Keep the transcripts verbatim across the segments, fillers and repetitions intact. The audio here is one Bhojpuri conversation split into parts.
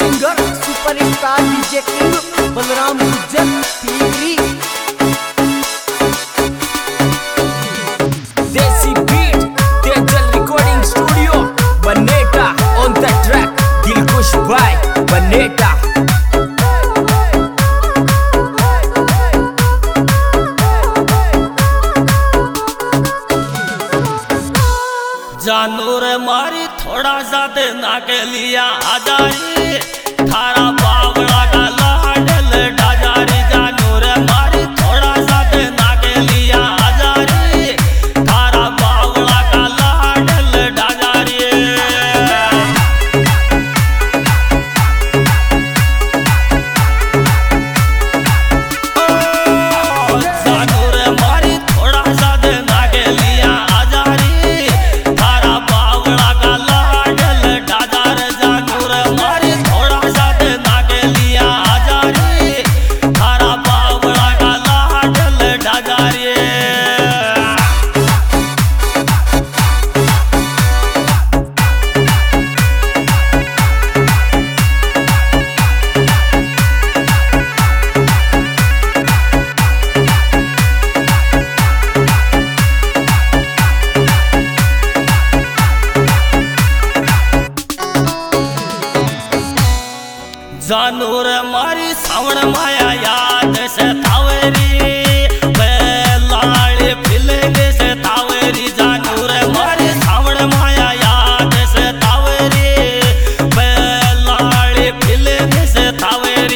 Singer superstar DJ king Balram Gujjar TV देसी बीट तेजल रिकॉर्डिंग स्टूडियो बनेटा ऑन द ट्रैक दिलखुश भाई बनेटा। जानू रे मारी थोड़ा सा देना के लिया आ जाई थारा बावड़ा का लाडल डाजारी। जानू रे मारी थोड़ा सा देना के लिया आ जाई थारा बावड़ा का लाडल डाजारी। जानू रे मारी थोड़ा सा देना के लिया आ जाई जानू रे मारी सावण माया याद से तावेरी लाड़ी फिलेंगे से तावेरी। जानू रे मारी सावण माया याद से तावेरी लाड़ी फिलेंगे से तावेरी।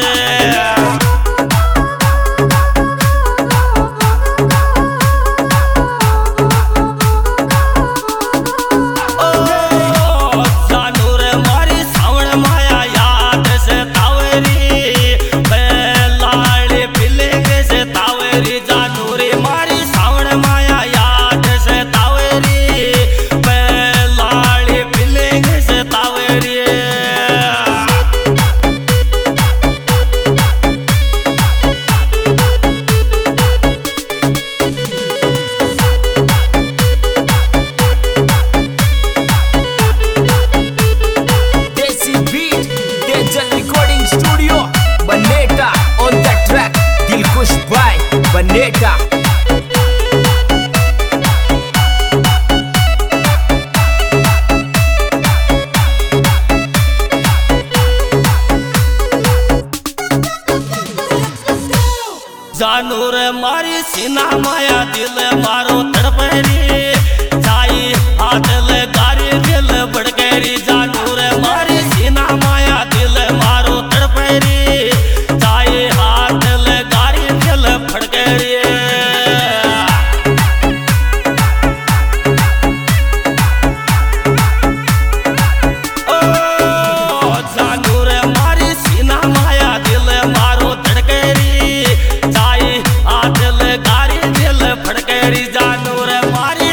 बनेटा जानू रे मारी सीना माया दिल मारो तड़पेरी जाई हाथ ले गारी दिल बड़केरी। जानू रे मारी सीना माया दिल मारो तड़पेरी जाई हाथ ले गारी दिल फड़केरी। जानू रे मारी सीना माया दिल मारो तड़केरी जाई आदिल गारी दिल फड़केरी। जानू रे मारी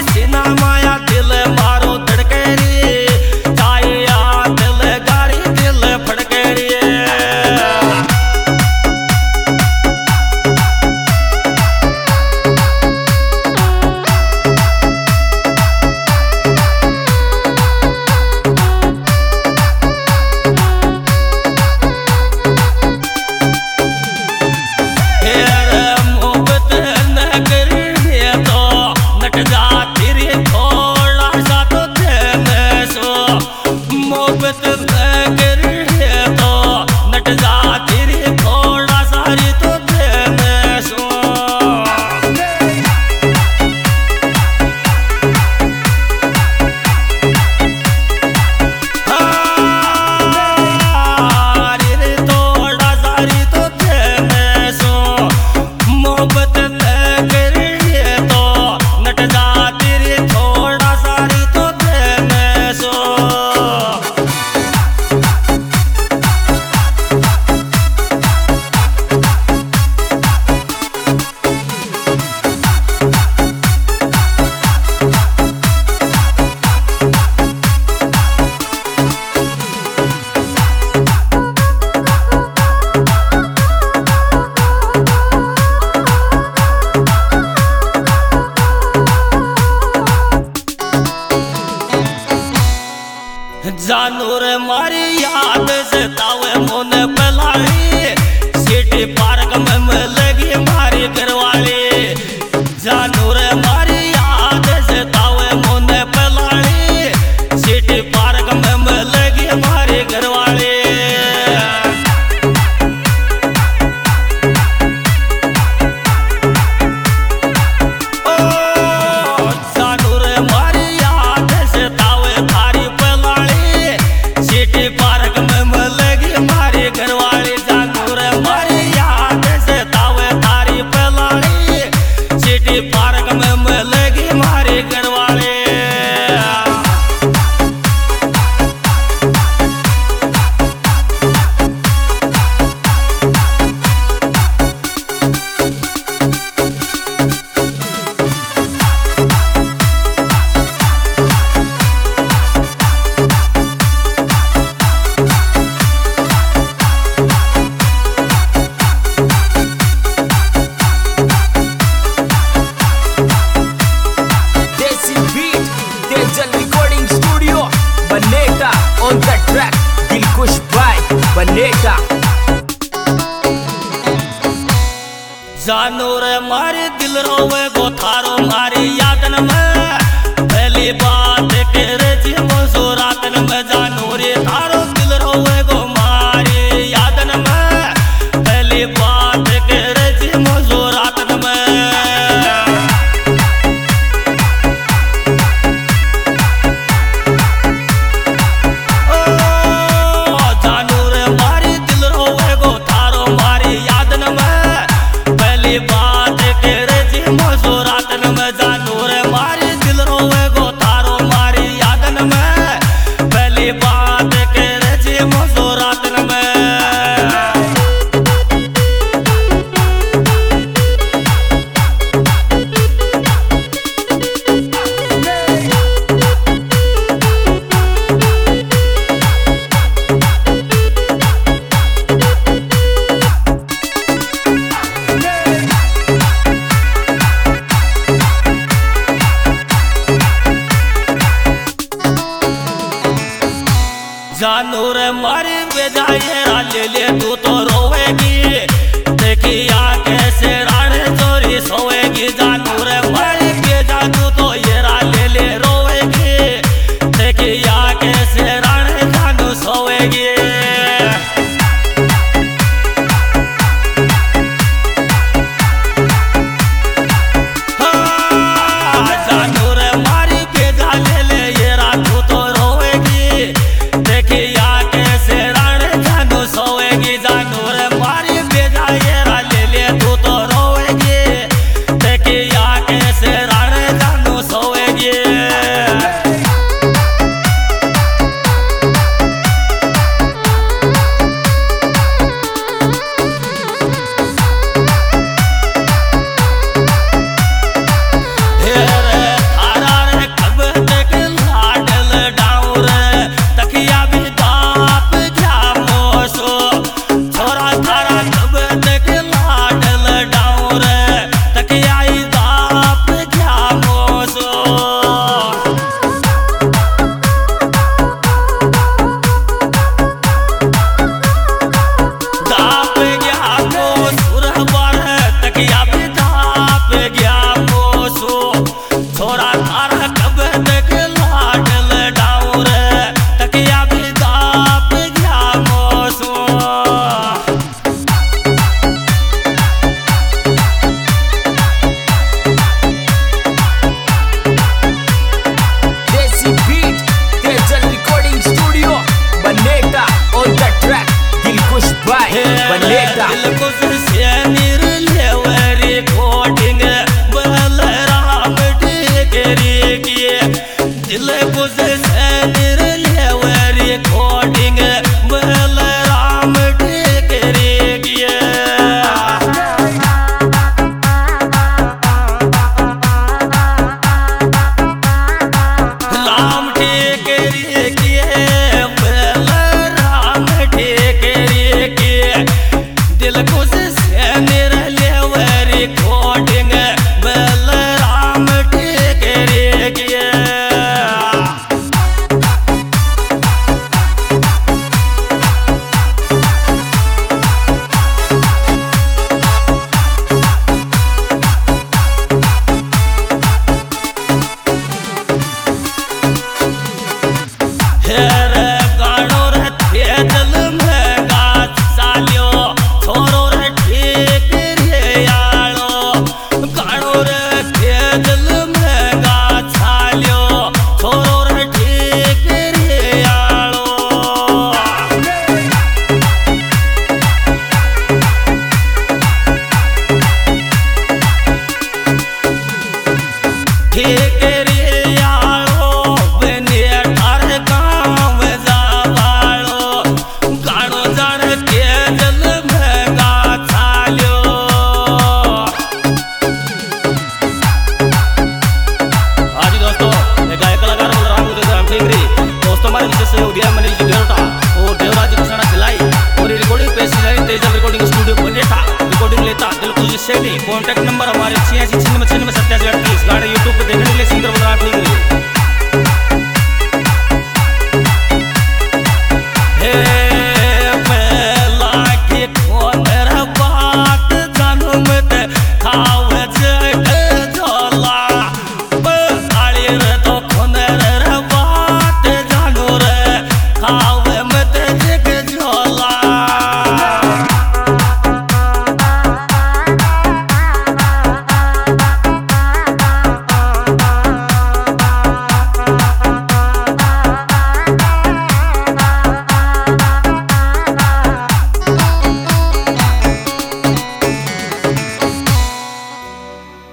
रोवे गो थारो मारी यादन में पहली बात करे जी मोसो रातन में जानू रे थारो दिल रोवे गो मारी यादन में पहली बात करे जी मोसो रातन में बात करे जी मोसो रातन में जानू रे मारी दिल रोवे गो थारो मारी यादन में पहली बात करे जी मोसो रातन में जानू रे मारी बेजाए ले ले तू तो रोवेगी देखी यार